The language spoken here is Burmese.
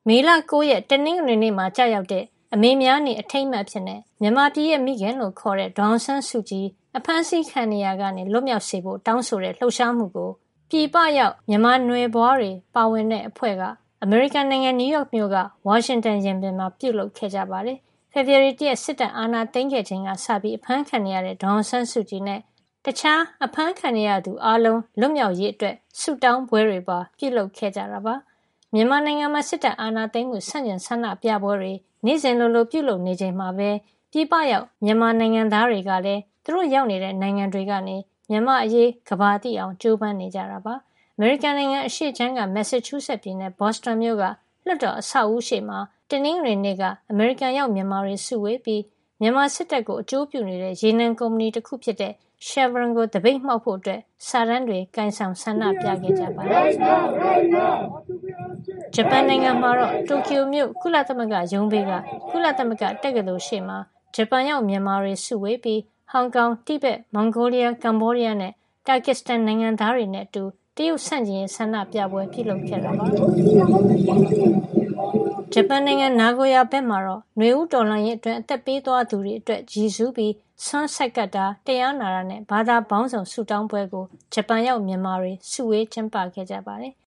မေလ9 ရက်တနင်္ဂနွေနေ့မှာကြာရောက်တဲ့အမေများနေ့အထိမ်းအမှတ်အဖြစ်မြန်မာပြည်ရဲ့မိခင်လို့ခေါ်တဲ့ဒေါ်အောင်ဆန်းစုကြည်အဖမ်းဆီးခံနေရကနေလွတ်မြောက်စေဖို့တောင်းဆိုတဲ့လှုပ်ရှားမှုကိုပြည်ပရောက်မြန်မာနွယ်ဘွားတွေပါဝင်တဲ့အဖွဲ့ကအမေရိကန်နိုင်ငံနယူးယောက်မြို့ကဝါရှင်တန်ရင်ပြင်မှာပြုလုပ်ခဲ့ကြပါတယ်။ဖေဖော်ဝါရီလ 1 ရက်စစ်တပ်အာဏာသိမ်းခဲ့ချိန်ကစပြီးအဖမ်းခံနေရတဲ့ဒေါ်အောင်ဆန်းစုကြည်နဲ့တခြားအဖမ်းခံနေရသူအားလုံးလွတ်မြောက်ရေးအတွက်ဆုတောင်းပွဲတွေပါပြုလုပ်ခဲ့ကြတာပါ။မြန်မာနိုင်ငံမှာစစ်တပ်အာဏာသိမ်းမှုဆန့်ကျင်ဆန္ဒပြပွဲတွေနေ့စဉ်လိုလိုပြုလုပ်နေချိန်မှာပဲပြည်ပရောက်မြန်မာနိုင်ငံသားတွေကလည်းသူတို့ရောက်နေတဲ့နိုင်ငံတွေကနေမြန်မာအရေးကဘာတိအောင်ကြိုးပမ်းနေကြတာပါ။အမေရိကန်နိုင်ငံအရှေ့ခြမ်းကမက်ဆာချူးဆက်ပြည်နယ်ဘော့စတွန်မြို့ကလွှတ်တော်အဆောက်အဦရှေ့မှာတနင်္ဂနွေနေ့ကအမေရိကန်ရောက်မြန်မာတွေစုဝေးပြီးမြန်မာစစ်တပ်ကိုအကျိုးပြုနေတဲ့ရေနံကုမ္ပဏီတစ်ခုဖြစ်တဲ့ Chevron ကိုတပိတ်မှောက်ဖို့စာတမ်းတွေကင်ဆောင်ဆန္ဒပြခဲ့ကြပါတယ်။ဂျပန်နိုင်ငံမှာတော့တိုကျိုမြို့ကုလသမဂ္ဂရုံးဘေးကကုလသမဂ္ဂတက္ကသိုလ်ရှေ့မှာဂျပန်ရောက်မြန်မာတွေစုဝေးပြီးဟောင်ကောင်၊တိဘက်၊မွန်ဂိုလီးယား၊ကမ္ဘောဒီးယားနဲ့တာကစ္စတန်နိုင်ငံသားတွေနဲ့အတူတရုတ်ဆန့်ကျင်ရေးဆန္ဒပြပွဲပြုလုပ်ခဲ့တာပါ။ဂျပန်နိုင်ငံနာဂိုယာဘက်မှာတော့နွေဦးတော်လှန်ရေးအတွင်းအသက်ပေးသွားသူတွေအတွက်ရည်စူးပြီးဆွမ်းဆက်ကပ်တာတရားနာတာနဲ့ဘာသာပေါင်းစုံဆုတောင်းပွဲကိုဂျပန်ရောက်မြန်မာတွေစုဝေးကျင်းပခဲ့ကြပါတယ်